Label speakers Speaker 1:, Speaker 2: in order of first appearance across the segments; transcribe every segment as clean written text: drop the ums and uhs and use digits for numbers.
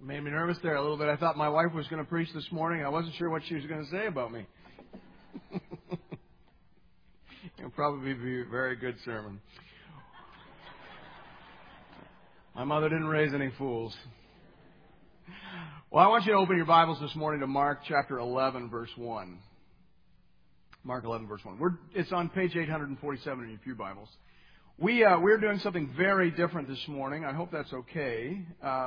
Speaker 1: Made me nervous there a little bit. I thought my wife was going to preach this morning. I wasn't sure what she was going to say about me. It'll probably be a very good sermon. My mother didn't raise any fools. Well, I want you to open your Bibles this morning to Mark chapter 11, verse 1. Mark 11, verse 1. It's on page 847 in your pew Bibles. We're doing something very different this morning. I hope that's okay.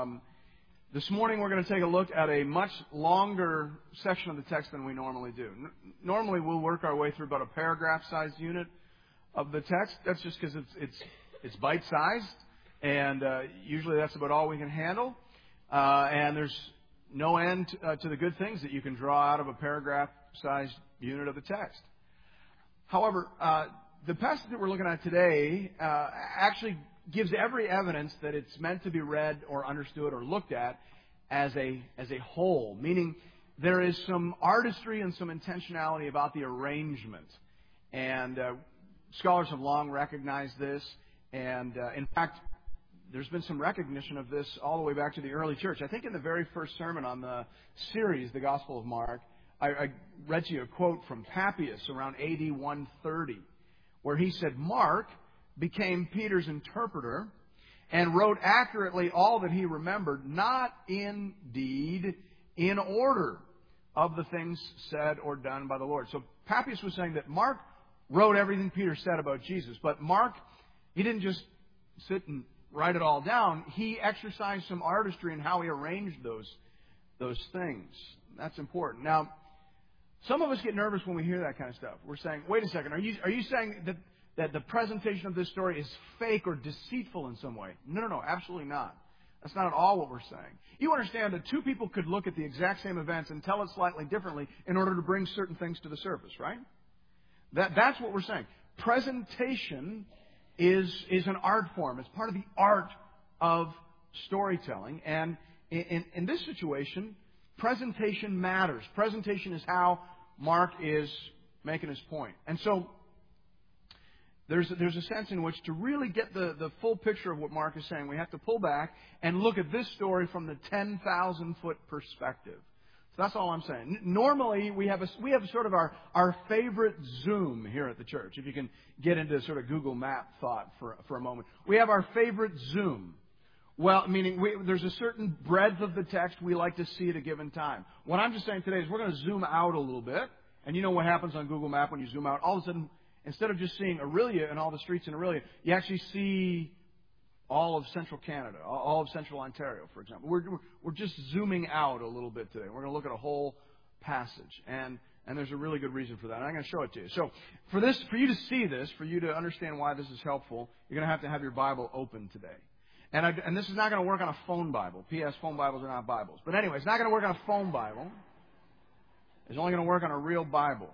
Speaker 1: This morning we're going to take a look at a much longer section of the text than we normally do. Normally we'll work our way through about a paragraph-sized unit of the text. That's just because it's bite-sized, and usually that's about all we can handle. And there's no end to the good things that you can draw out of a paragraph-sized unit of the text. However, the passage that we're looking at today actually gives every evidence that it's meant to be read or understood or looked at as a whole, meaning there is some artistry and some intentionality about the arrangement. And scholars have long recognized this, and in fact, there's been some recognition of this all the way back to the early church. I think in the very first sermon on the series, the Gospel of Mark, I read to you a quote from Papias around AD 130, where he said, "Mark became Peter's interpreter and wrote accurately all that he remembered, not indeed in order of the things said or done by the Lord." So Papias was saying that Mark wrote everything Peter said about Jesus, but Mark, he didn't just sit and write it all down. He exercised some artistry in how he arranged those things. That's important. Now, some of us get nervous when we hear that kind of stuff. We're saying, wait a second, are you saying that the presentation of this story is fake or deceitful in some way? No, absolutely not. That's not at all what we're saying. You understand that two people could look at the exact same events and tell it slightly differently in order to bring certain things to the surface, right? That's what we're saying. Presentation is an art form. It's part of the art of storytelling. And in this situation, presentation matters. Presentation is how Mark is making his point. And so there's a sense in which to really get the full picture of what Mark is saying, we have to pull back and look at this story from the 10,000-foot perspective. So that's all I'm saying. Normally, we have sort of our favorite zoom here at the church. If you can get into sort of Google Map thought for a moment. We have our favorite zoom. Well, meaning there's a certain breadth of the text we like to see at a given time. What I'm just saying today is we're going to zoom out a little bit. And you know what happens on Google Map when you zoom out? All of a sudden, instead of just seeing Orillia and all the streets in Orillia, you actually see all of central Canada, all of central Ontario, for example. We're just zooming out a little bit today. We're going to look at a whole passage. And there's a really good reason for that. And I'm going to show it to you. So for you to see this, for you to understand why this is helpful, you're going to have your Bible open today. And this is not going to work on a phone Bible. P.S. Phone Bibles are not Bibles. But anyway, it's not going to work on a phone Bible. It's only going to work on a real Bible.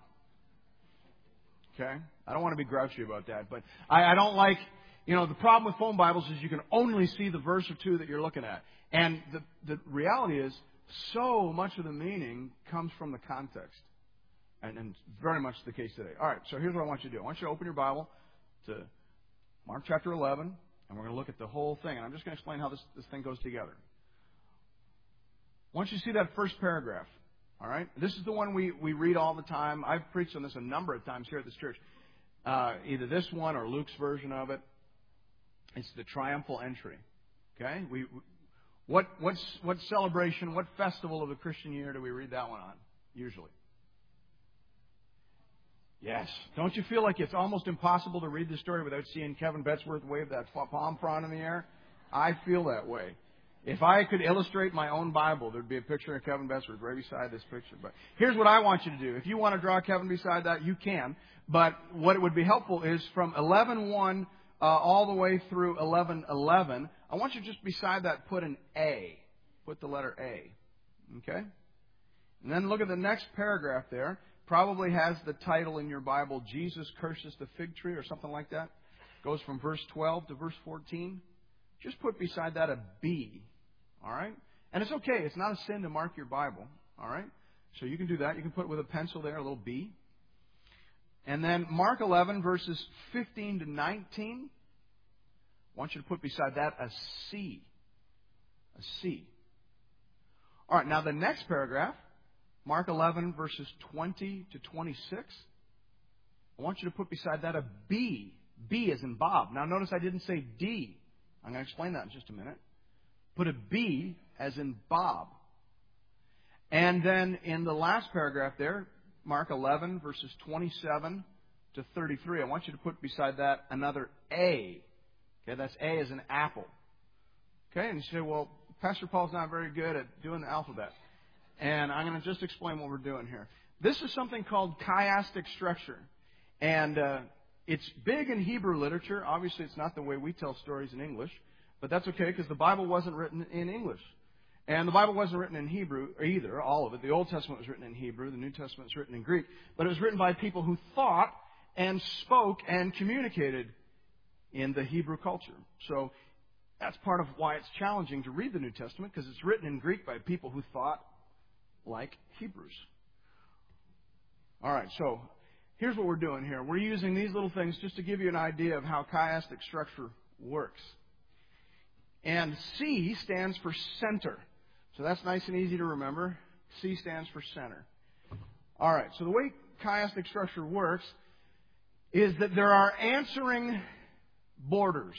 Speaker 1: Okay? I don't want to be grouchy about that. But I don't like, the problem with phone Bibles is you can only see the verse or two that you're looking at. And the reality is, so much of the meaning comes from the context. And very much the case today. All right, so here's what I want you to do. I want you to open your Bible to Mark chapter 11. And we're going to look at the whole thing. And I'm just going to explain how this thing goes together. Once you see that first paragraph, all right? This is the one we read all the time. I've preached on this a number of times here at this church. Either this one or Luke's version of it. It's the triumphal entry. Okay? What celebration, what festival of the Christian year do we read that one on, usually? Yes. Don't you feel like it's almost impossible to read this story without seeing Kevin Bettesworth wave that palm frond in the air? I feel that way. If I could illustrate my own Bible, there'd be a picture of Kevin Bettesworth right beside this picture. But here's what I want you to do. If you want to draw Kevin beside that, you can. But what would be helpful is from 11:1 all the way through 11:11, I want you to just beside that put an A. Put the letter A. Okay? And then look at the next paragraph there. Probably has the title in your Bible, Jesus Curses the Fig Tree or something like that. Goes from verse 12 to verse 14. Just put beside that a B. All right? And it's okay. It's not a sin to mark your Bible. All right? So you can do that. You can put with a pencil there a little B. And then Mark 11, verses 15 to 19. I want you to put beside that a C. A C. All right, now the next paragraph, Mark 11, verses 20 to 26. I want you to put beside that a B. B as in Bob. Now notice I didn't say D. I'm going to explain that in just a minute. Put a B as in Bob. And then in the last paragraph there, Mark 11, verses 27 to 33, I want you to put beside that another A. Okay, that's A as in apple. Okay, and you say, well, Pastor Paul's not very good at doing the alphabet. And I'm going to just explain what we're doing here. This is something called chiastic structure. And it's big in Hebrew literature. Obviously, it's not the way we tell stories in English. But that's okay, because the Bible wasn't written in English. And the Bible wasn't written in Hebrew either, all of it. The Old Testament was written in Hebrew. The New Testament was written in Greek. But it was written by people who thought and spoke and communicated in the Hebrew culture. So that's part of why it's challenging to read the New Testament, because it's written in Greek by people who thought like Hebrews. All right, so here's what we're doing here. We're using these little things just to give you an idea of how chiastic structure works. And C stands for center. So that's nice and easy to remember. C stands for center. All right, so the way chiastic structure works is that there are answering borders.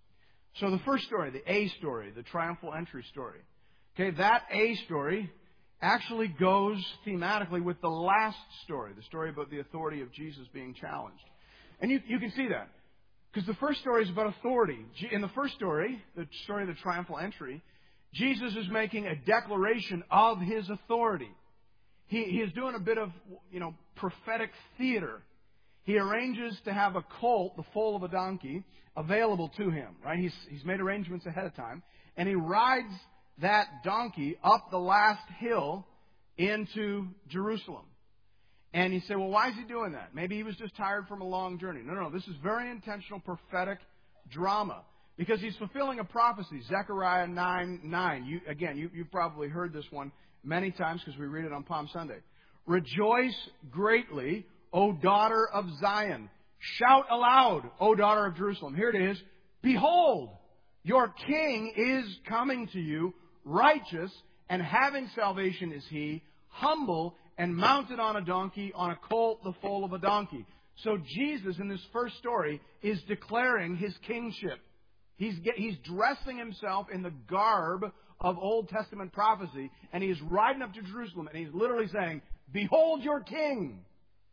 Speaker 1: So the first story, the A story, the triumphal entry story, okay, that A story actually goes thematically with the last story, the story about the authority of Jesus being challenged. And you can see that, because the first story is about authority. In the first story, the story of the triumphal entry, Jesus is making a declaration of His authority. He is doing a bit of, prophetic theater. He arranges to have a colt, the foal of a donkey, available to him, right? He's made arrangements ahead of time. And he rides that donkey up the last hill into Jerusalem. And you say, well, why is he doing that? Maybe he was just tired from a long journey. No. This is very intentional prophetic drama, because he's fulfilling a prophecy, Zechariah 9:9. You've probably heard this one many times because we read it on Palm Sunday. Rejoice greatly, O daughter of Zion. Shout aloud, O daughter of Jerusalem. Here it is. Behold, your king is coming to you, righteous and having salvation is he, humble and mounted on a donkey, on a colt, the foal of a donkey. So Jesus, in this first story, is declaring His kingship. He's dressing Himself in the garb of Old Testament prophecy, and He's riding up to Jerusalem, and He's literally saying, behold your king.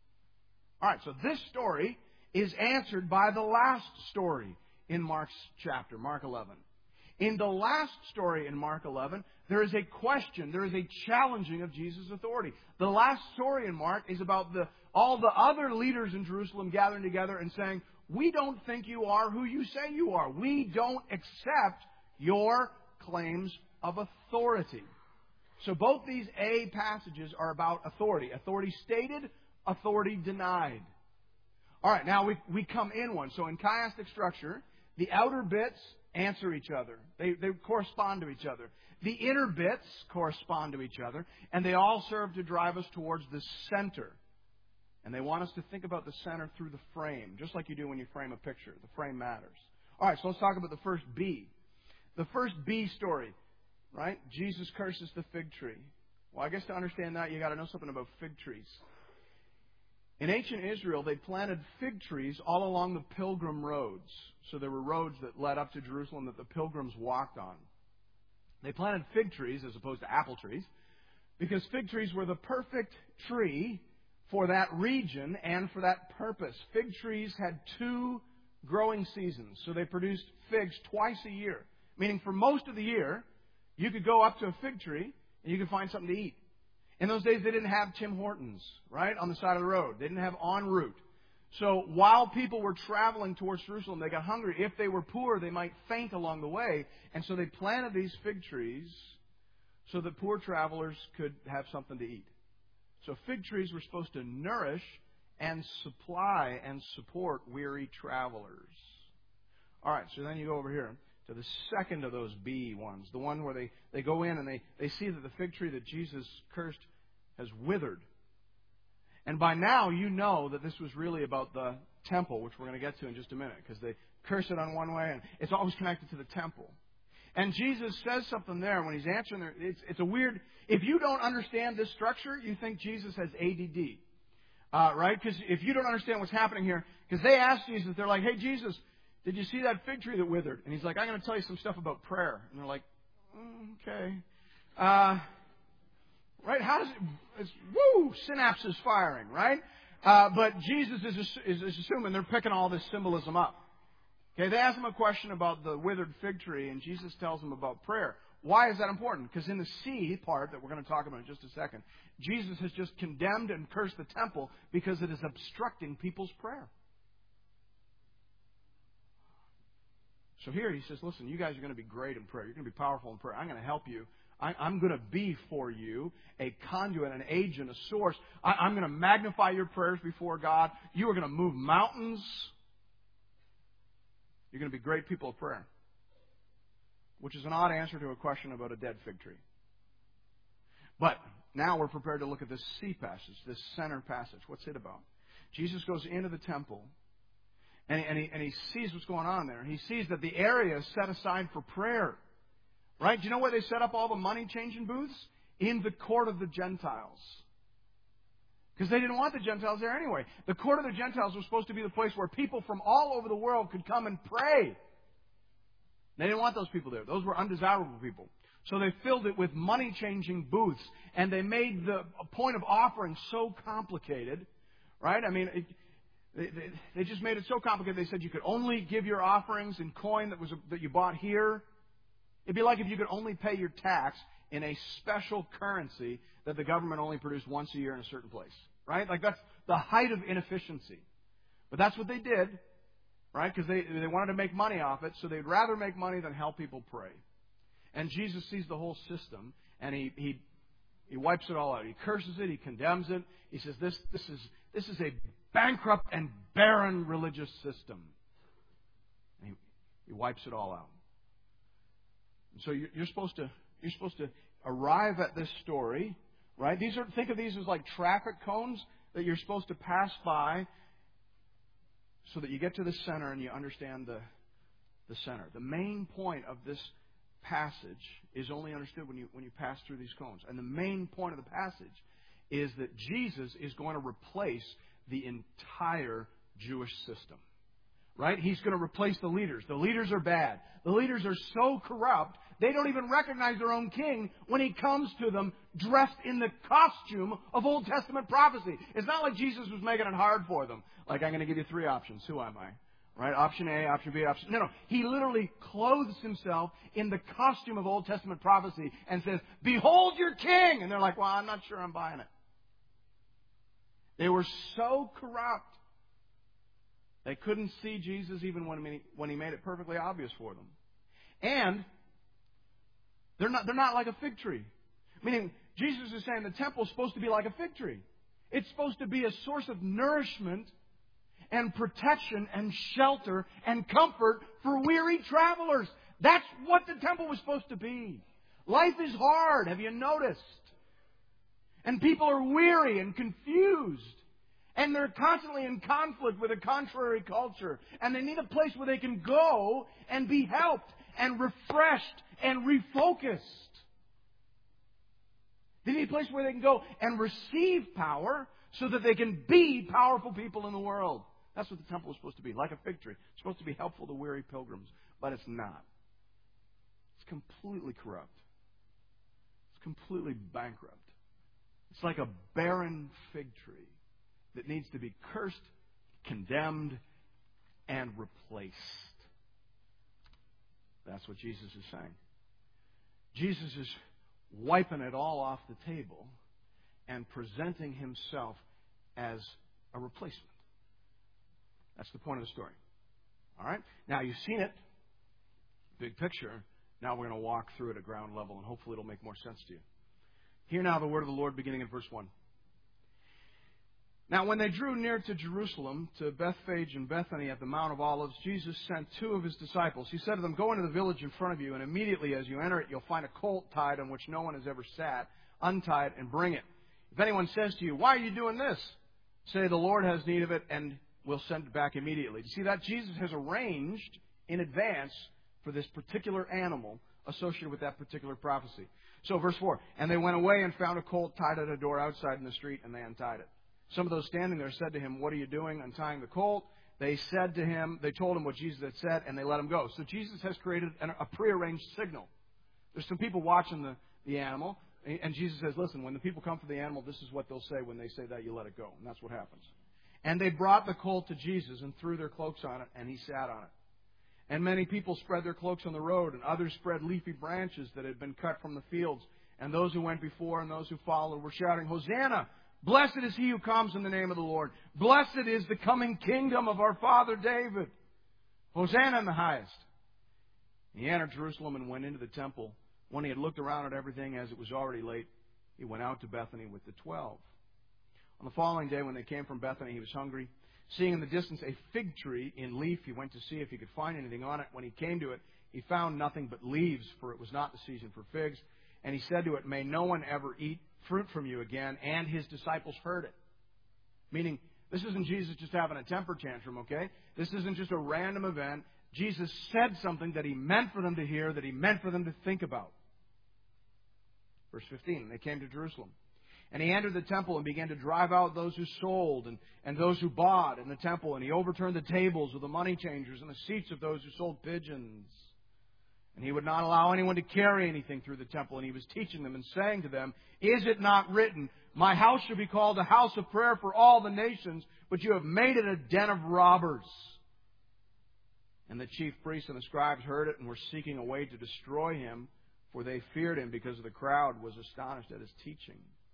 Speaker 1: All right, so this story is answered by the last story in Mark's chapter, Mark 11. In the last story in Mark 11, there is a question, there is a challenging of Jesus' authority. The last story in Mark is about all the other leaders in Jerusalem gathering together and saying, we don't think you are who you say you are. We don't accept your claims of authority. So both these A passages are about authority. Authority stated, authority denied. All right, now we come in one. So in chiastic structure, the outer bits answer each other. They correspond to each other. The inner bits correspond to each other, and they all serve to drive us towards the center. And they want us to think about the center through the frame, just like you do when you frame a picture. The frame matters. All right, so let's talk about the first B. The first B story, right? Jesus curses the fig tree. Well, I guess to understand that, you got to know something about fig trees. In ancient Israel, they planted fig trees all along the pilgrim roads. So there were roads that led up to Jerusalem that the pilgrims walked on. They planted fig trees as opposed to apple trees because fig trees were the perfect tree for that region and for that purpose. Fig trees had 2 growing seasons, so they produced figs twice a year. Meaning for most of the year, you could go up to a fig tree and you could find something to eat. In those days, they didn't have Tim Hortons, right, on the side of the road. They didn't have en route. So while people were traveling towards Jerusalem, they got hungry. If they were poor, they might faint along the way. And so they planted these fig trees so that poor travelers could have something to eat. So fig trees were supposed to nourish and supply and support weary travelers. All right, so then you go over here to the second of those B ones, the one where they go in and they see that the fig tree that Jesus cursed has withered. And by now you know that this was really about the temple, which we're going to get to in just a minute, because they curse it on one way and it's always connected to the temple. And Jesus says something there when he's answering there. It's a weird... If you don't understand this structure, you think Jesus has ADD. Right? Because if you don't understand what's happening here... Because they asked Jesus, they're like, hey, Jesus, did you see that fig tree that withered? And he's like, I'm going to tell you some stuff about prayer. And they're like, okay. Right? How does it... synapses firing, right? But Jesus is assuming they're picking all this symbolism up. Okay, they ask him a question about the withered fig tree, and Jesus tells them about prayer. Why is that important? Because in the C part that we're going to talk about in just a second, Jesus has just condemned and cursed the temple because it is obstructing people's prayer. So here he says, listen, you guys are going to be great in prayer. You're going to be powerful in prayer. I'm going to help you. I'm going to be for you a conduit, an agent, a source. I'm going to magnify your prayers before God. You are going to move mountains. You're going to be great people of prayer. Which is an odd answer to a question about a dead fig tree. But now we're prepared to look at this C passage, this center passage. What's it about? Jesus goes into the temple, and he sees what's going on there. He sees that the area is set aside for prayer. Right? Do you know where they set up all the money-changing booths? In the court of the Gentiles. Because they didn't want the Gentiles there anyway. The court of the Gentiles was supposed to be the place where people from all over the world could come and pray. They didn't want those people there. Those were undesirable people. So they filled it with money-changing booths. And they made the point of offering so complicated. Right? I mean, they just made it so complicated. They said you could only give your offerings in coin that you bought here. It'd be like if you could only pay your tax in a special currency that the government only produced once a year in a certain place. Right? Like that's the height of inefficiency. But that's what they did. Right? Because they wanted to make money off it, so they'd rather make money than help people pray. And Jesus sees the whole system, and he wipes it all out. He curses it. He condemns it. He says, this is a bankrupt and barren religious system. And he wipes it all out. So you're supposed to arrive at this story, right? Think of these as like traffic cones that you're supposed to pass by, so that you get to the center and you understand the center. The main point of this passage is only understood when you pass through these cones. And the main point of the passage is that Jesus is going to replace the entire Jewish system. Right? He's going to replace the leaders. The leaders are bad. The leaders are so corrupt, they don't even recognize their own king when he comes to them dressed in the costume of Old Testament prophecy. It's not like Jesus was making it hard for them. Like, I'm going to give you 3 options. Who am I? Right? Option A, option B, option... No. He literally clothes himself in the costume of Old Testament prophecy and says, behold your king! And they're like, well, I'm not sure I'm buying it. They were so corrupt. They couldn't see Jesus even when he made it perfectly obvious for them. And they're not like a fig tree. Meaning, Jesus is saying the temple is supposed to be like a fig tree. It's supposed to be a source of nourishment and protection and shelter and comfort for weary travelers. That's what the temple was supposed to be. Life is hard, have you noticed? And people are weary and confused. And they're constantly in conflict with a contrary culture. And they need a place where they can go and be helped and refreshed and refocused. They need a place where they can go and receive power so that they can be powerful people in the world. That's what the temple is supposed to be, like a fig tree. It's supposed to be helpful to weary pilgrims, but it's not. It's completely corrupt. It's completely bankrupt. It's like a barren fig tree that needs to be cursed, condemned, and replaced. That's what Jesus is saying. Jesus is wiping it all off the table and presenting himself as a replacement. That's the point of the story. All right? Now, you've seen it. Big picture. Now we're going to walk through it at ground level, and hopefully it'll make more sense to you. Hear now the word of the Lord beginning in verse 1. Now, when they drew near to Jerusalem, to Bethphage and Bethany at the Mount of Olives, Jesus sent 2 of his disciples. He said to them, go into the village in front of you, and immediately as you enter it, you'll find a colt tied on which no one has ever sat. Untie it and bring it. If anyone says to you, why are you doing this? Say, the Lord has need of it, and we'll send it back immediately. You see that? Jesus has arranged in advance for this particular animal associated with that particular prophecy. So verse 4, and they went away and found a colt tied at a door outside in the street, and they untied it. Some of those standing there said to him, what are you doing untying the colt? They told him what Jesus had said, and they let him go. So Jesus has created a prearranged signal. There's some people watching the animal, and Jesus says, listen, when the people come for the animal, this is what they'll say. When they say that, you let it go. And that's what happens. And they brought the colt to Jesus and threw their cloaks on it, and he sat on it. And many people spread their cloaks on the road, and others spread leafy branches that had been cut from the fields. And those who went before and those who followed were shouting, Hosanna! Blessed is he who comes in the name of the Lord. Blessed is the coming kingdom of our father David. Hosanna in the highest. He entered Jerusalem and went into the temple. When he had looked around at everything, as it was already late, he went out to Bethany with the 12. On the following day, when they came from Bethany, he was hungry. Seeing in the distance a fig tree in leaf, he went to see if he could find anything on it. When he came to it, he found nothing but leaves, for it was not the season for figs. And he said to it, may no one ever eat fruit from you again. And his disciples heard it. Meaning, this isn't Jesus just having a temper tantrum, okay? This isn't just a random event. Jesus said something that he meant for them to hear, that he meant for them to think about. Verse 15, they came to Jerusalem. And he entered the temple and began to drive out those who sold and those who bought in the temple. And he overturned the tables of the money changers and the seats of those who sold pigeons. And he would not allow anyone to carry anything through the temple. And he was teaching them and saying to them, is it not written, my house shall be called a house of prayer for all the nations, but you have made it a den of robbers. And the chief priests and the scribes heard it and were seeking a way to destroy him, for they feared him because the crowd was astonished at his teaching.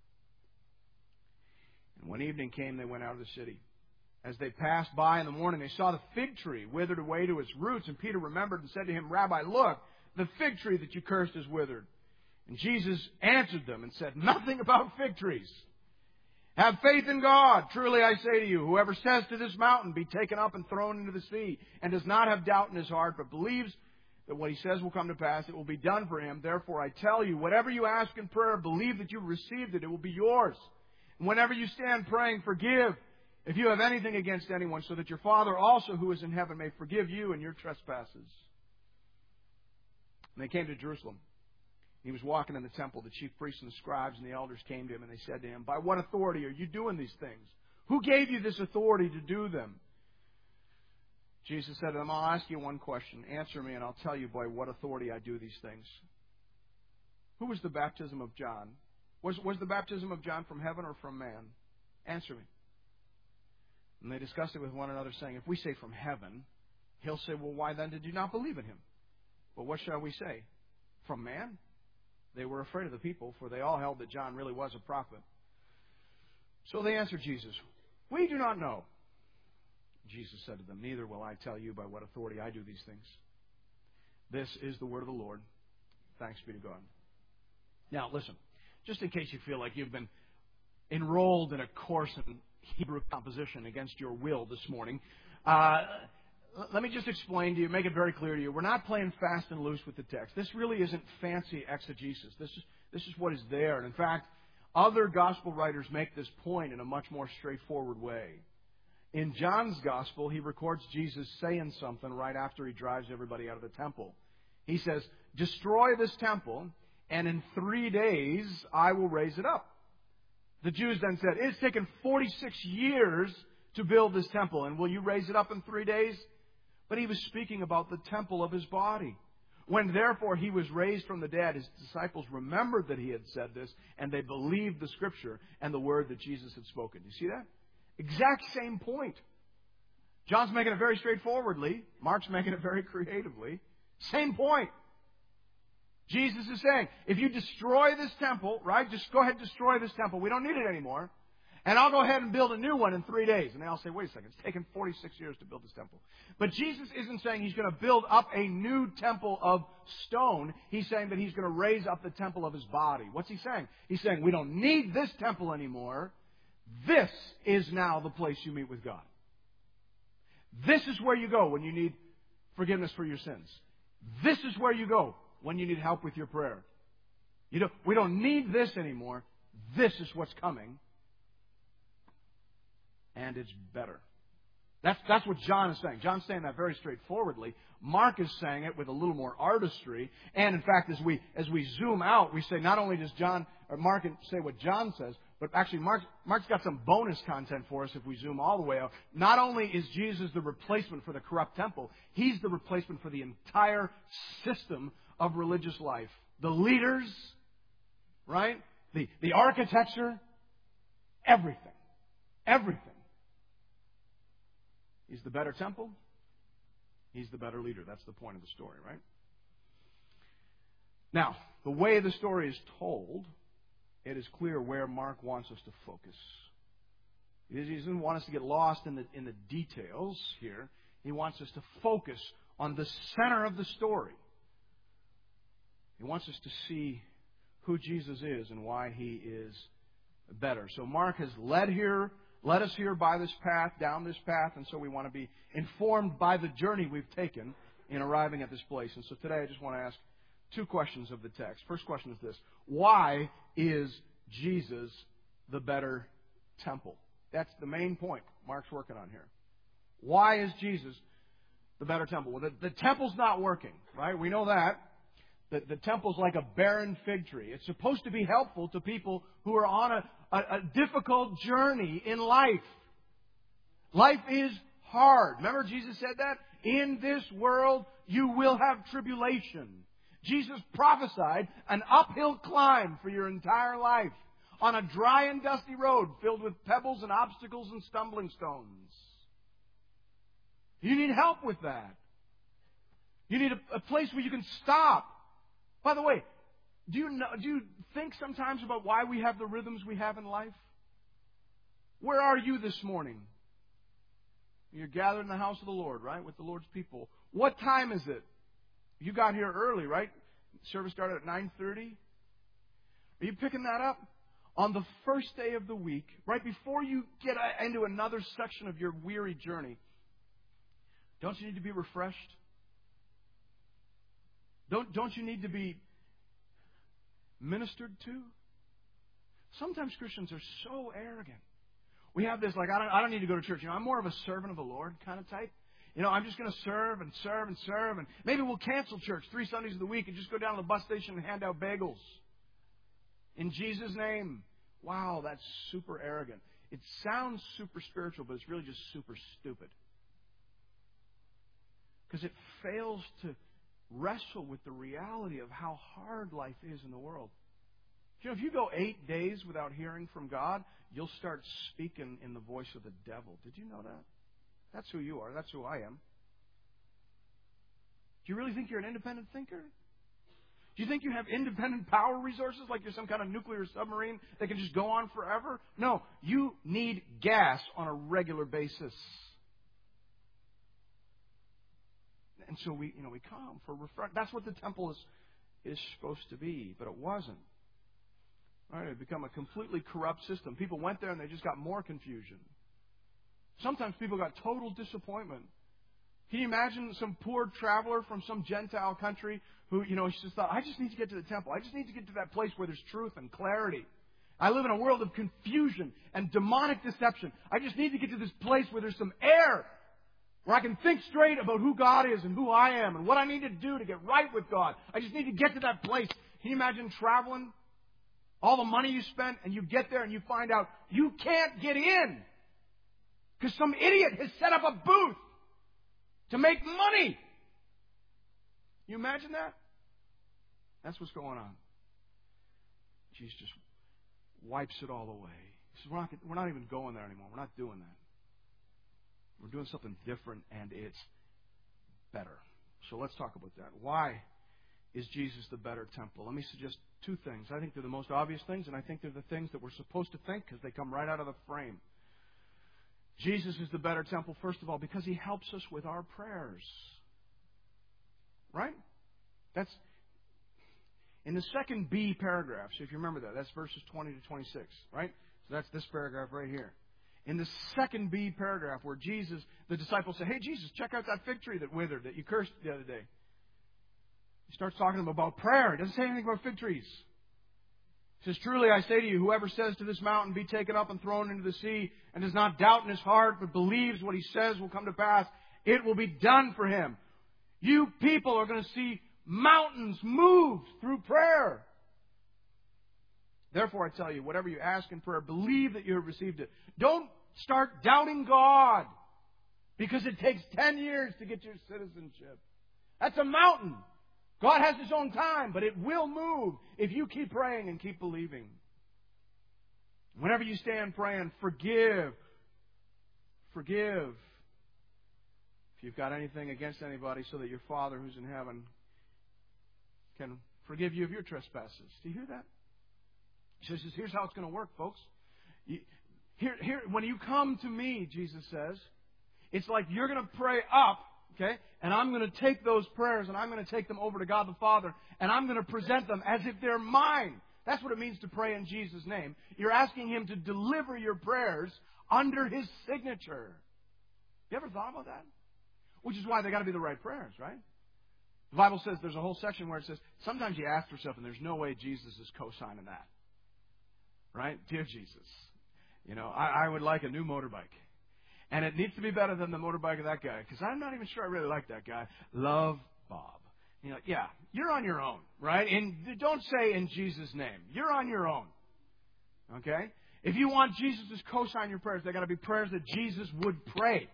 Speaker 1: And when evening came, they went out of the city. As they passed by in the morning, they saw the fig tree withered away to its roots. And Peter remembered and said to him, Rabbi, look, the fig tree that you cursed is withered. And Jesus answered them and said, nothing about fig trees. Have faith in God. Truly I say to you, whoever says to this mountain, be taken up and thrown into the sea, and does not have doubt in his heart, but believes that what he says will come to pass, it will be done for him. Therefore I tell you, whatever you ask in prayer, believe that you've received it. It will be yours. And whenever you stand praying, forgive if you have anything against anyone, so that your Father also who is in heaven may forgive you and your trespasses. And they came to Jerusalem. He was walking in the temple. The chief priests and the scribes and the elders came to him, and they said to him, by what authority are you doing these things? Who gave you this authority to do them? Jesus said to them, I'll ask you one question. Answer me, and I'll tell you by what authority I do these things. Who was the baptism of John? Was the baptism of John from heaven or from man? Answer me. And they discussed it with one another, saying, if we say from heaven, he'll say, well, why then did you not believe in him? Well, what shall we say? From man? They were afraid of the people, for they all held that John really was a prophet. So they answered Jesus, we do not know. Jesus said to them, neither will I tell you by what authority I do these things. This is the word of the Lord. Thanks be to God. Now, listen, just in case you feel like you've been enrolled in a course in Hebrew composition against your will this morning, let me just explain to you, make it very clear to you. We're not playing fast and loose with the text. This really isn't fancy exegesis. This is what is there. And in fact, other gospel writers make this point in a much more straightforward way. In John's gospel, he records Jesus saying something right after he drives everybody out of the temple. He says, destroy this temple, and in 3 days I will raise it up. The Jews then said, it's taken 46 years to build this temple, and will you raise it up in 3 days? But he was speaking about the temple of his body. When therefore he was raised from the dead, his disciples remembered that he had said this, and they believed the scripture and the word that Jesus had spoken. You see that? Exact same point. John's making it very straightforwardly. Mark's making it very creatively. Same point. Jesus is saying, if you destroy this temple, right, just go ahead and destroy this temple. We don't need it anymore. And I'll go ahead and build a new one in 3 days. And they all say, wait a second, it's taken 46 years to build this temple. But Jesus isn't saying he's going to build up a new temple of stone. He's saying that he's going to raise up the temple of his body. What's he saying? He's saying we don't need this temple anymore. This is now the place you meet with God. This is where you go when you need forgiveness for your sins. This is where you go when you need help with your prayer. We don't need this anymore. This is what's coming. And it's better. That's what John is saying. John's saying that very straightforwardly. Mark is saying it with a little more artistry. And in fact, as we zoom out, we say not only does Mark say what John says, but actually Mark's got some bonus content for us if we zoom all the way out. Not only is Jesus the replacement for the corrupt temple, He's the replacement for the entire system of religious life. The leaders, right? The architecture, everything. Everything. He's the better temple. He's the better leader. That's the point of the story, right? Now, the way the story is told, it is clear where Mark wants us to focus. He doesn't want us to get lost in the details here. He wants us to focus on the center of the story. He wants us to see who Jesus is and why He is better. So Mark has led us here by this path, down this path, and so we want to be informed by the journey we've taken in arriving at this place. And so today I just want to ask two questions of the text. First question is this: why is Jesus the better temple? That's the main point Mark's working on here. Why is Jesus the better temple? Well, the temple's not working, right? We know that. The temple's like a barren fig tree. It's supposed to be helpful to people who are on a difficult journey in life. Life is hard. Remember Jesus said that? In this world you will have tribulation. Jesus prophesied an uphill climb for your entire life on a dry and dusty road filled with pebbles and obstacles and stumbling stones. You need help with that. You need a place where you can stop. By the way, do you think sometimes about why we have the rhythms we have in life? Where are you this morning? You're gathered in the house of the Lord, right? With the Lord's people. What time is it? You got here early, right? Service started at 9:30. Are you picking that up? On the first day of the week, right before you get into another section of your weary journey, don't you need to be refreshed? Don't you need to be ministered to? Sometimes Christians are so arrogant. We have this, like, I don't need to go to church. I'm more of a servant of the Lord kind of type. I'm just going to serve and serve and serve. And maybe we'll cancel church 3 Sundays of the week and just go down to the bus station and hand out bagels. In Jesus' name. Wow, that's super arrogant. It sounds super spiritual, but it's really just super stupid. Because it fails to wrestle with the reality of how hard life is in the world. If you go 8 days without hearing from God, you'll start speaking in the voice of the devil. Did you know that? That's who you are. That's who I am. Do you really think you're an independent thinker? Do you think you have independent power resources, like you're some kind of nuclear submarine that can just go on forever? No, you need gas on a regular basis. And so we come for refresh. That's what the temple is supposed to be, but it wasn't. All right, it had become a completely corrupt system. People went there and they just got more confusion. Sometimes people got total disappointment. Can you imagine some poor traveler from some Gentile country who, he just thought, I just need to get to the temple. I just need to get to that place where there's truth and clarity. I live in a world of confusion and demonic deception. I just need to get to this place where there's some air, where I can think straight about who God is and who I am and what I need to do to get right with God. I just need to get to that place. Can you imagine traveling? All the money you spent, and you get there and you find out you can't get in because some idiot has set up a booth to make money. You imagine that? That's what's going on. Jesus just wipes it all away. He says, we're not even going there anymore. We're not doing that. We're doing something different, and it's better. So let's talk about that. Why is Jesus the better temple? Let me suggest 2 things. I think they're the most obvious things, and I think they're the things that we're supposed to think because they come right out of the frame. Jesus is the better temple, first of all, because He helps us with our prayers. Right? That's in the second B paragraph. So if you remember that, that's verses 20 to 26. Right? So that's this paragraph right here. In the second B paragraph where the disciples say, hey, Jesus, check out that fig tree that withered, that you cursed the other day. He starts talking to them about prayer. He doesn't say anything about fig trees. It says, truly I say to you, whoever says to this mountain, be taken up and thrown into the sea, and does not doubt in his heart, but believes what he says will come to pass, it will be done for him. You people are going to see mountains moved through prayer. Therefore, I tell you, whatever you ask in prayer, believe that you have received it. Don't start doubting God because it takes 10 years to get your citizenship. That's a mountain. God has His own time, but it will move if you keep praying and keep believing. Whenever you stand praying, forgive. Forgive. If you've got anything against anybody, so that your Father who's in heaven can forgive you of your trespasses. Do you hear that? He says, here's how it's going to work, folks. When you come to me, Jesus says, it's like you're going to pray up, okay? And I'm going to take those prayers and I'm going to take them over to God the Father and I'm going to present them as if they're mine. That's what it means to pray in Jesus' name. You're asking Him to deliver your prayers under His signature. You ever thought about that? Which is why they got to be the right prayers, right? The Bible says there's a whole section where it says sometimes you ask yourself and there's no way Jesus is co-signing that. Right? Dear Jesus, I would like a new motorbike. And it needs to be better than the motorbike of that guy, because I'm not even sure I really like that guy. Love, Bob. Yeah, you're on your own, right? And don't say in Jesus' name. You're on your own. Okay? If you want Jesus to co-sign your prayers, they got to be prayers that Jesus would pray.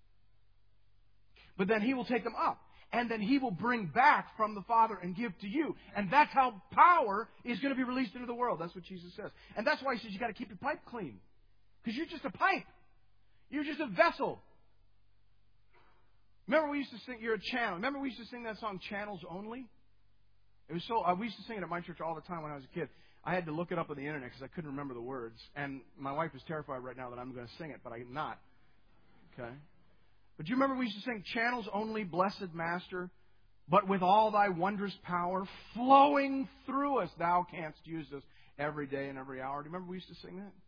Speaker 1: But then He will take them up. And then He will bring back from the Father and give to you. And that's how power is going to be released into the world. That's what Jesus says. And that's why He says you got to keep your pipe clean. Because you're just a pipe. You're just a vessel. Remember we used to sing, you're a channel. Remember we used to sing that song, Channels Only? It was we used to sing it at my church all the time when I was a kid. I had to look it up on the internet because I couldn't remember the words. And my wife is terrified right now that I'm going to sing it, but I'm not. Okay? But do you remember we used to sing, Channels Only, Blessed Master, but with all Thy wondrous power flowing through us, Thou canst use us every day and every hour. Do you remember we used to sing that?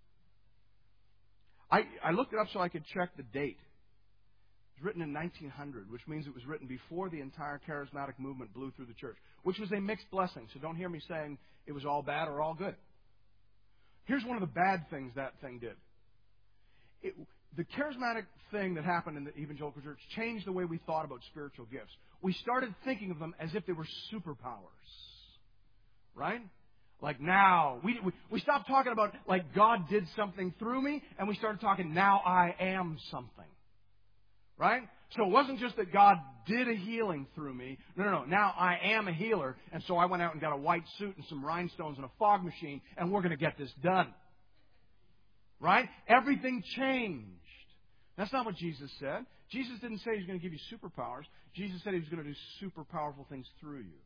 Speaker 1: I looked it up so I could check the date. It was written in 1900, which means it was written before the entire charismatic movement blew through the church, which was a mixed blessing. So don't hear me saying it was all bad or all good. Here's one of the bad things that thing did. The charismatic thing that happened in the evangelical church changed the way we thought about spiritual gifts. We started thinking of them as if they were superpowers. Right? Like now, we stopped talking about like God did something through me, and we started talking now I am something. Right? So it wasn't just that God did a healing through me. No. Now I am a healer, and so I went out and got a white suit and some rhinestones and a fog machine, and we're going to get this done. Right? Everything changed. That's not what Jesus said. Jesus didn't say He was going to give you superpowers. Jesus said He was going to do super powerful things through you.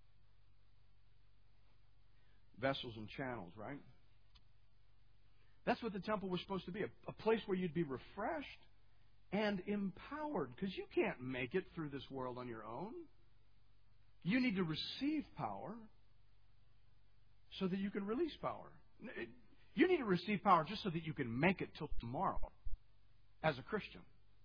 Speaker 1: Vessels and channels, right? That's what the temple was supposed to be. A place where you'd be refreshed and empowered. Because you can't make it through this world on your own. You need to receive power so that you can release power. You need to receive power just so that you can make it till tomorrow as a Christian.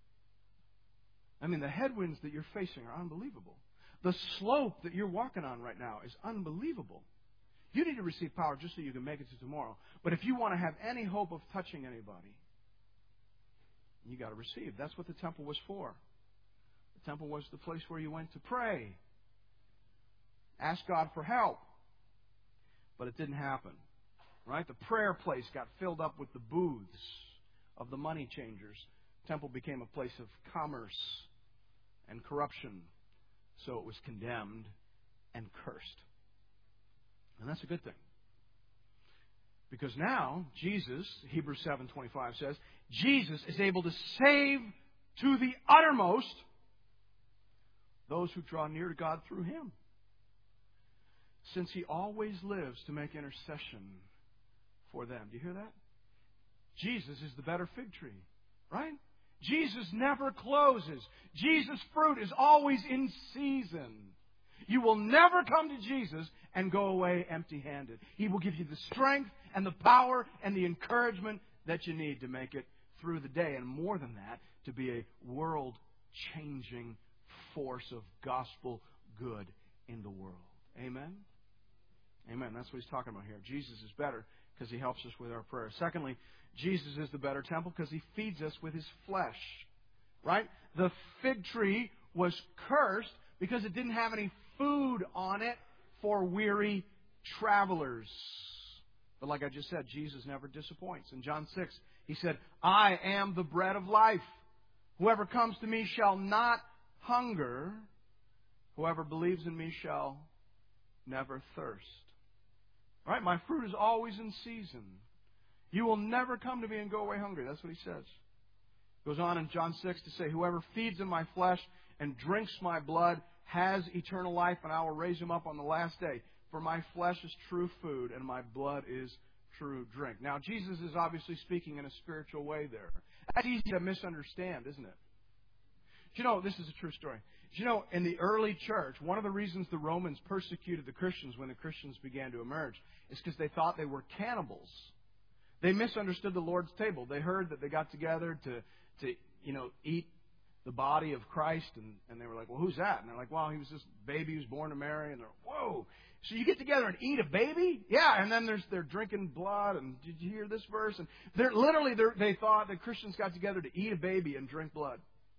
Speaker 1: I mean, the headwinds that you're facing are unbelievable. The slope that you're walking on right now is unbelievable. You need to receive power just so you can make it to tomorrow. But if you want to have any hope of touching anybody, you got to receive. That's what the temple was for. The temple was the place where you went to pray. Ask God for help. But it didn't happen. Right? The prayer place got filled up with the booths of the money changers. The temple became a place of commerce and corruption. So it was condemned and cursed. And that's a good thing. Because now, Jesus, Hebrews 7:25 says, Jesus is able to save to the uttermost those who draw near to God through Him. Since He always lives to make intercession for them. Do you hear that? Jesus is the better fig tree, right? Jesus never closes. Jesus' fruit is always in season. You will never come to Jesus and go away empty-handed. He will give you the strength and the power and the encouragement that you need to make it through the day. And more than that, to be a world-changing force of gospel good in the world. Amen? Amen. That's what he's talking about here. Jesus is better because he helps us with our prayers. Secondly, Jesus is the better temple because he feeds us with his flesh. Right? The fig tree was cursed because it didn't have any food on it for weary travelers. But like I just said, Jesus never disappoints. In John 6, he said, I am the bread of life. Whoever comes to me shall not hunger. Whoever believes in me shall never thirst. Right? My fruit is always in season. You will never come to me and go away hungry. That's what he says. Goes on in John 6 to say, whoever feeds in my flesh and drinks my blood has eternal life, and I will raise him up on the last day. For my flesh is true food, and my blood is true drink. Now, Jesus is obviously speaking in a spiritual way there. That's easy to misunderstand, isn't it? You know, this is a true story. You know, in the early church, one of the reasons the Romans persecuted the Christians when the Christians began to emerge is because they thought they were cannibals. They misunderstood the Lord's table. They heard that they got together to eat the body of Christ, and they were like, well, who's that? And they're like, well, he was this baby who was born to Mary. And they're like, whoa, so you get together and eat a baby? Yeah, and then they're drinking blood, and did you hear this verse? And they thought that Christians got together to eat a baby and drink blood.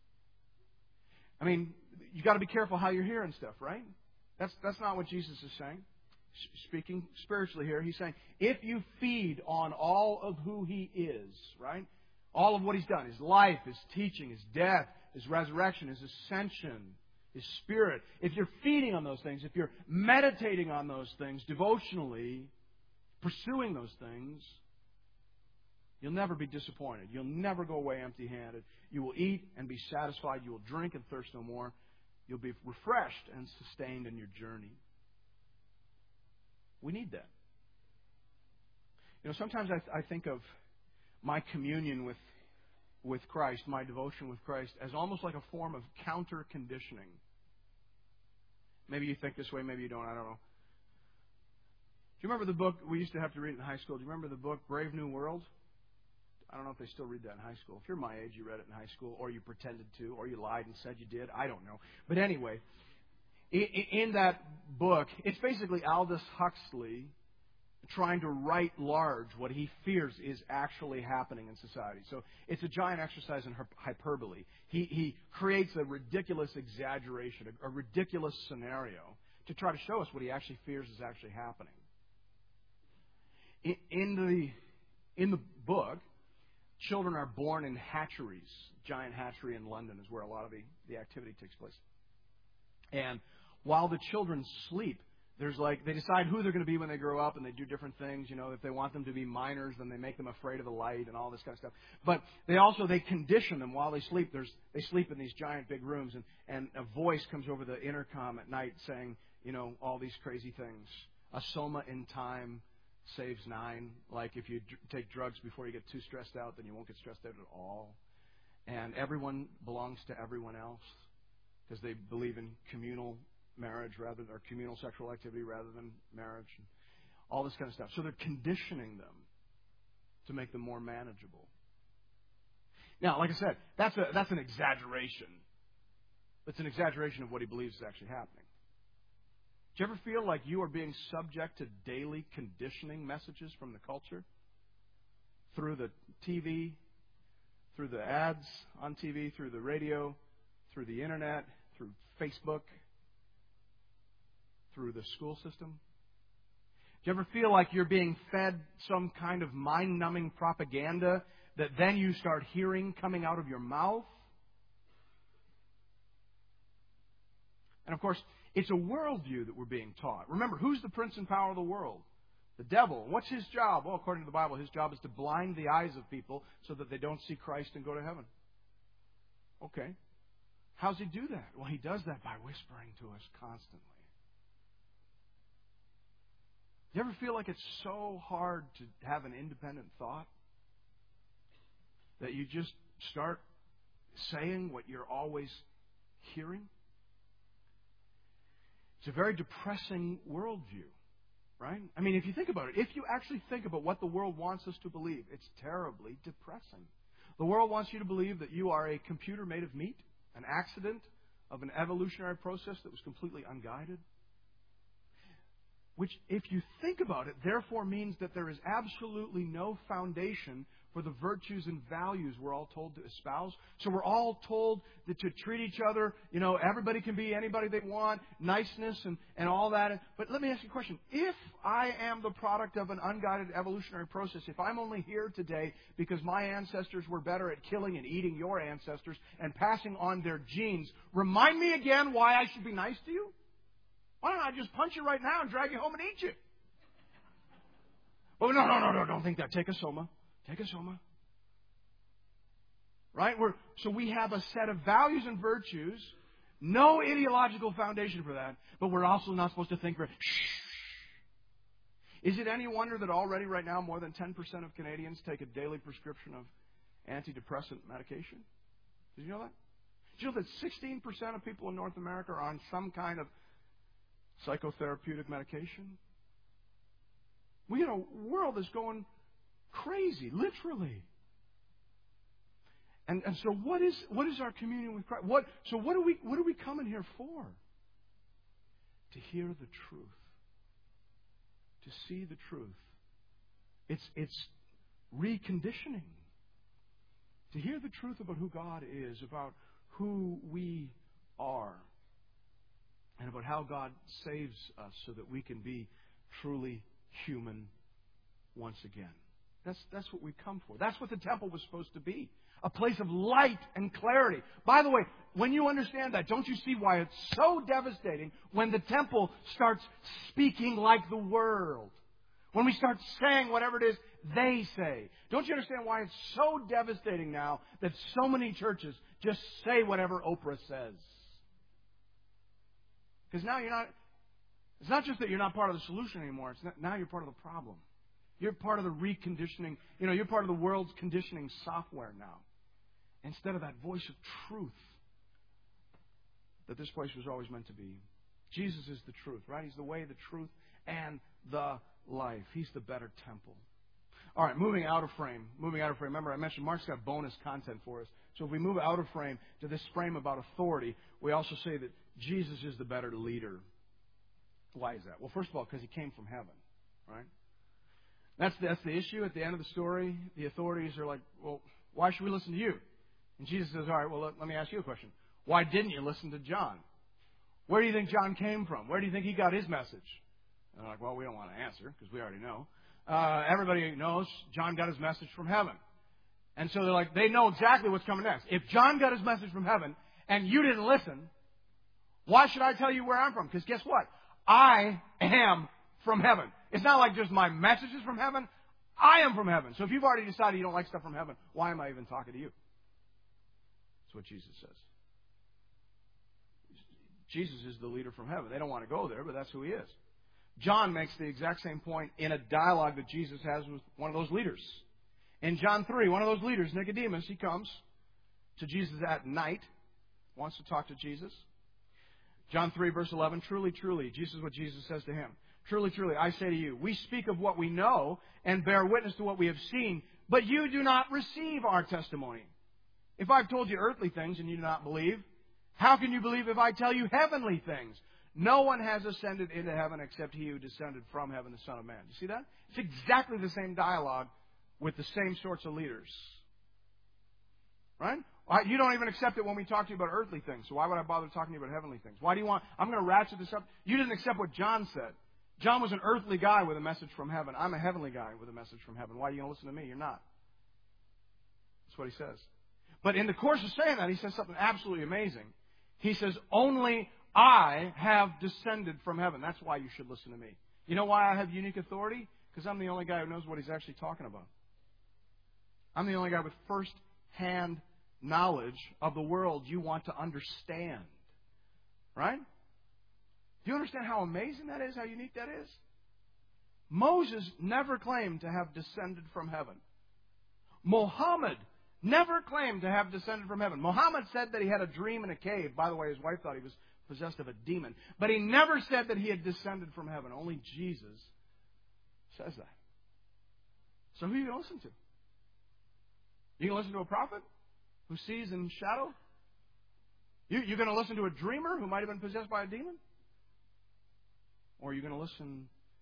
Speaker 1: I mean, you got to be careful how you're hearing stuff, right? That's not what Jesus is saying. Speaking spiritually here, he's saying, if you feed on all of who he is, right? All of what he's done, his life, his teaching, his death, his resurrection, his ascension, his spirit. If you're feeding on those things, if you're meditating on those things devotionally, pursuing those things, you'll never be disappointed. You'll never go away empty-handed. You will eat and be satisfied. You will drink and thirst no more. You'll be refreshed and sustained in your journey. We need that. You know, sometimes I think of my communion with Christ, my devotion with Christ, as almost like a form of counter-conditioning. Maybe you think this way, maybe you don't, I don't know. Do you remember the book, we used to have to read it in high school, do you remember the book Brave New World? I don't know if they still read that in high school. If you're my age, you read it in high school, or you pretended to, or you lied and said you did. I don't know. But anyway, in that book, it's basically Aldous Huxley trying to write large what he fears is actually happening in society. So it's a giant exercise in hyperbole. He creates a ridiculous exaggeration, a ridiculous scenario to try to show us what he actually fears is actually happening. In the book, children are born in hatcheries. Giant hatchery in London is where a lot of the activity takes place. And while the children sleep, they decide who they're going to be when they grow up, and they do different things. You know, if they want them to be miners, then they make them afraid of the light and all this kind of stuff. But they condition them while they sleep. They sleep in these giant big rooms, and a voice comes over the intercom at night saying, you know, all these crazy things. A soma in time saves 9. Like if you take drugs before you get too stressed out, then you won't get stressed out at all. And everyone belongs to everyone else because they believe in communal marriage or communal sexual activity rather than marriage, and all this kind of stuff. So they're conditioning them to make them more manageable. Now, like I said, that's an exaggeration. It's an exaggeration of what he believes is actually happening. Do you ever feel like you are being subject to daily conditioning messages from the culture? Through the TV, through the ads on TV, through the radio, through the internet, through Facebook, through the school system? Do you ever feel like you're being fed some kind of mind-numbing propaganda that then you start hearing coming out of your mouth? And of course, it's a worldview that we're being taught. Remember, who's the prince and power of the world? The devil. What's his job? Well, according to the Bible, his job is to blind the eyes of people so that they don't see Christ and go to heaven. Okay. How's he do that? Well, he does that by whispering to us constantly. Do you ever feel like it's so hard to have an independent thought that you just start saying what you're always hearing? It's a very depressing worldview, right? I mean, if you think about it, if you actually think about what the world wants us to believe, it's terribly depressing. The world wants you to believe that you are a computer made of meat, an accident of an evolutionary process that was completely unguided. which, if you think about it, therefore means that there is absolutely no foundation for the virtues and values we're all told to espouse. So we're all told that to treat each other, everybody can be anybody they want, niceness and all that. But let me ask you a question. If I am the product of an unguided evolutionary process, if I'm only here today because my ancestors were better at killing and eating your ancestors and passing on their genes, remind me again why I should be nice to you? Why don't I just punch you right now and drag you home and eat you? Oh, no, don't think that. Take a soma. Take a soma. Right? So we have a set of values and virtues, no ideological foundation for that, but we're also not supposed to think Is it any wonder that already right now more than 10% of Canadians take a daily prescription of antidepressant medication? Did you know that? Did you know that 16% of people in North America are on some kind of psychotherapeutic medication? We in a world that's going crazy, literally. And so what is our communion with Christ? What are we coming here for? To hear the truth. To see the truth. It's reconditioning. To hear the truth about who God is, about who we are, and about how God saves us so that we can be truly human once again. That's what we come for. That's what the temple was supposed to be. A place of light and clarity. By the way, when you understand that, don't you see why it's so devastating when the temple starts speaking like the world? When we start saying whatever it is they say. Don't you understand why it's so devastating now that so many churches just say whatever Oprah says? Because now it's not just that you're not part of the solution anymore. Now you're part of the problem. You're part of the reconditioning. You're part of the world's conditioning software now. Instead of that voice of truth that this place was always meant to be. Jesus is the truth, right? He's the way, the truth, and the life. He's the better temple. All right, moving out of frame. Remember, I mentioned Mark's got bonus content for us. So if we move out of frame to this frame about authority, we also say that Jesus is the better leader. Why is that? Well, first of all, because he came from heaven, right? That's the issue at the end of the story. The authorities are like, well, why should we listen to you? And Jesus says, all right, well, let me ask you a question. Why didn't you listen to John? Where do you think John came from? Where do you think he got his message? And they're like, well, we don't want to answer because we already know. Everybody knows John got his message from heaven. And so they're like, they know exactly what's coming next. If John got his message from heaven and you didn't listen, why should I tell you where I'm from? Because guess what? I am from heaven. It's not like just my message is from heaven. I am from heaven. So if you've already decided you don't like stuff from heaven, why am I even talking to you? That's what Jesus says. Jesus is the leader from heaven. They don't want to go there, but that's who he is. John makes the exact same point in a dialogue that Jesus has with one of those leaders. In John 3, one of those leaders, Nicodemus, he comes to Jesus at night, wants to talk to Jesus. John 3, verse 11, truly, truly, Jesus is what Jesus says to him. Truly, truly, I say to you, we speak of what we know and bear witness to what we have seen, but you do not receive our testimony. If I've told you earthly things and you do not believe, how can you believe if I tell you heavenly things? No one has ascended into heaven except he who descended from heaven, the Son of Man. You see that? It's exactly the same dialogue with the same sorts of leaders. Right? You don't even accept it when we talk to you about earthly things, so why would I bother talking to you about heavenly things? Why do you want... I'm going to ratchet this up. You didn't accept what John said. John was an earthly guy with a message from heaven. I'm a heavenly guy with a message from heaven. Why are you going to listen to me? You're not. That's what he says. But in the course of saying that, he says something absolutely amazing. He says, only I have descended from heaven. That's why you should listen to me. You know why I have unique authority? Because I'm the only guy who knows what he's actually talking about. I'm the only guy with first-hand knowledge of the world you want to understand. Right? Do you understand how amazing that is, how unique that is? Moses never claimed to have descended from heaven. Muhammad never claimed to have descended from heaven. Muhammad said that he had a dream in a cave. By the way, his wife thought he was possessed of a demon. But he never said that he had descended from heaven. Only Jesus says that. So who are you going to listen to? You going to listen to a prophet who sees in shadow? You're going to listen to a dreamer who might have been possessed by a demon? Or are you going to listen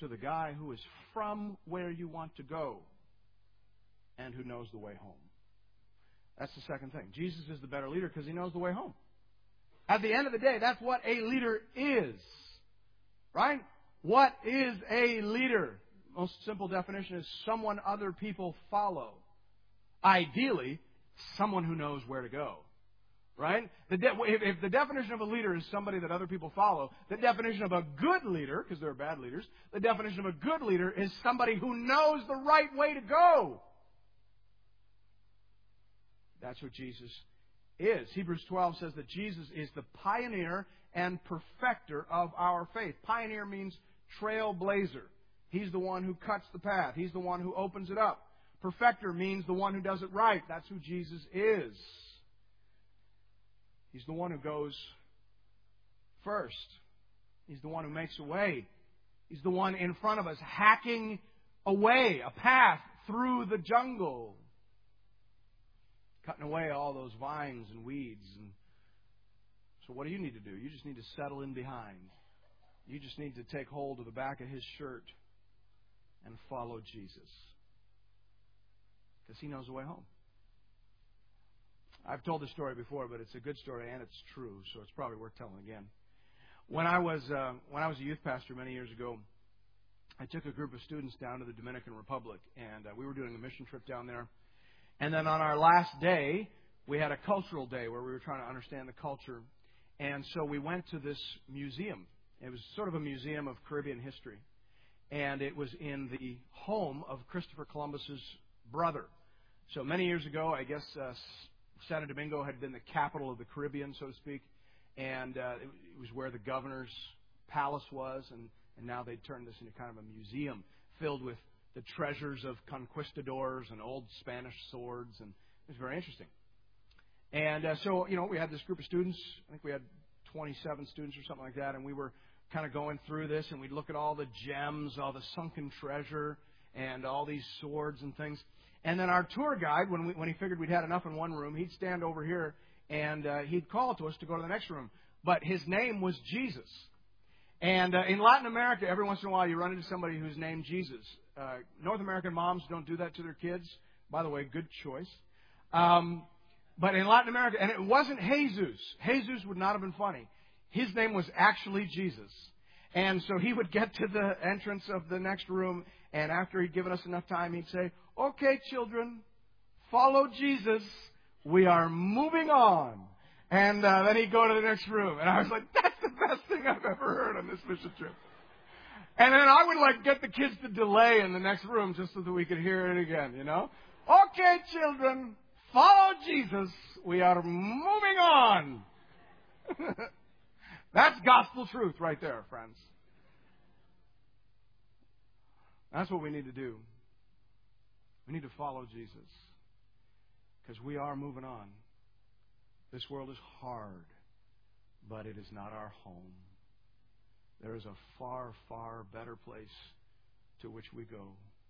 Speaker 1: to the guy who is from where you want to go and who knows the way home. That's the second thing. Jesus is the better leader because he knows the way home. At the end of the day, that's what a leader is. Right? What is a leader? Most simple definition is someone other people follow. Ideally, someone who knows where to go. Right? If the definition of a leader is somebody that other people follow, the definition of a good leader, because there are bad leaders, the definition of a good leader is somebody who knows the right way to go. That's what Jesus is. Hebrews 12 says that Jesus is the pioneer and perfecter of our faith. Pioneer means trailblazer. He's the one who cuts the path. He's the one who opens it up. Perfecter means the one who does it right. That's who Jesus is. He's the one who goes first. He's the one who makes a way. He's the one in front of us hacking a way, a path through the jungle. Cutting away all those vines and weeds. And so what do you need to do? You just need to settle in behind. You just need to take hold of the back of his shirt and follow Jesus. Because he knows the way home. I've told this story before, but it's a good story and it's true, so it's probably worth telling again. When I was a youth pastor many years ago, I took a group of students down to the Dominican Republic, and we were doing a mission trip down there. And then on our last day, we had a cultural day where we were trying to understand the culture. And so we went to this museum. It was sort of a museum of Caribbean history. And it was in the home of Christopher Columbus's brother. So many years ago, I guess Santo Domingo had been the capital of the Caribbean, so to speak. And it was where the governor's palace was. And now they'd turned this into kind of a museum filled with the treasures of conquistadors and old Spanish swords. And it was very interesting. And so, we had this group of students. I think we had 27 students or something like that. And we were kind of going through this, and we'd look at all the gems, all the sunken treasure, and all these swords and things. And then our tour guide, when he figured we'd had enough in one room, he'd stand over here, and he'd call to us to go to the next room. But his name was Jesus. And in Latin America, every once in a while, you run into somebody who's named Jesus. North American moms don't do that to their kids. By the way, good choice. But in Latin America, and it wasn't Jesus. Jesus would not have been funny. His name was actually Jesus. And so he would get to the entrance of the next room, and after he'd given us enough time, he'd say, "Okay, children, follow Jesus. We are moving on." And then he'd go to the next room. And I was like, that's the best thing I've ever heard on this mission trip. And then I would get the kids to delay in the next room just so that we could hear it again, "Okay, children, follow Jesus. We are moving on." That's gospel truth right there, friends. That's what we need to do. We need to follow Jesus because we are moving on. This world is hard, but it is not our home. There is a far, far better place to which we go.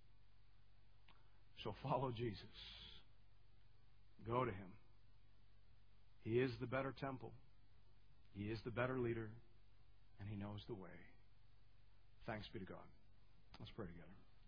Speaker 1: So follow Jesus. Go to him. He is the better temple. He is the better leader, and he knows the way. Thanks be to God. Let's pray together.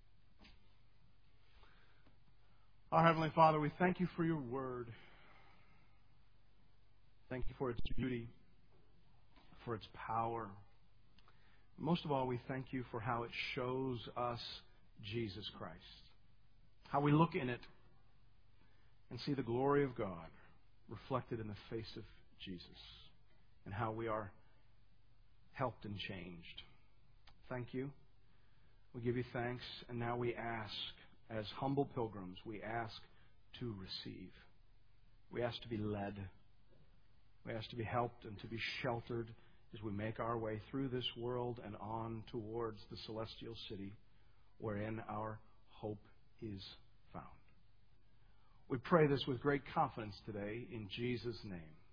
Speaker 1: Our Heavenly Father, we thank you for your word. Thank you for its beauty, for its power. Most of all, we thank you for how it shows us Jesus Christ. How we look in it and see the glory of God reflected in the face of Jesus. And how we are helped and changed. Thank you. We give you thanks. And now we ask, as humble pilgrims, we ask to receive. We ask to be led. We ask to be helped and to be sheltered as we make our way through this world and on towards the celestial city wherein our hope is found. We pray this with great confidence today in Jesus' name.